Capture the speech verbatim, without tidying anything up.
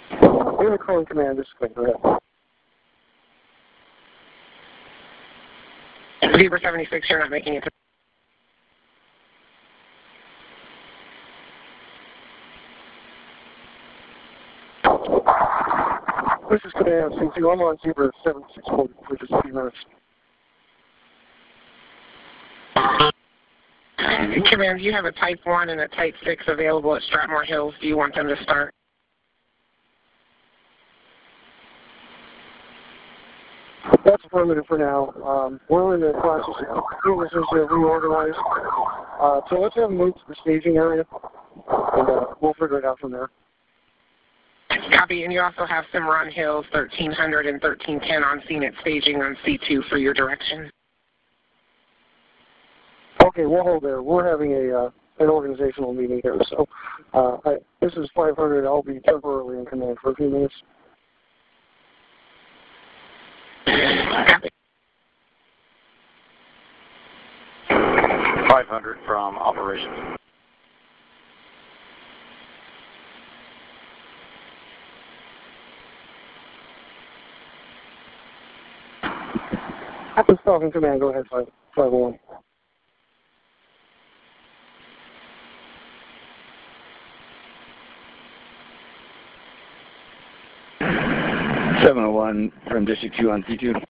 You're calling command. This is Quinn. Go ahead. Zebra seventy-six, you're not making it to. This is command C two. I'm on Zebra seventy-six for just a few minutes. Command, you have a Type one and a Type six available at Strathmore Hills. Do you want them to start? That's affirmative for now. Um, we're in the process of getting this into reorganized. Uh, so let's have them move to the staging area, and uh, we'll figure it out from there. Copy, and you also have Cimarron Hills, thirteen hundred and thirteen ten on scene at staging on C two for your direction. Okay, we'll hold there. We're having a uh, an organizational meeting here, so uh, I, this is five hundred. I'll be temporarily in command for a few minutes. Copy. five hundred from operations. This is Falcon Command. Go ahead, five oh one. seven oh one from District two on C two.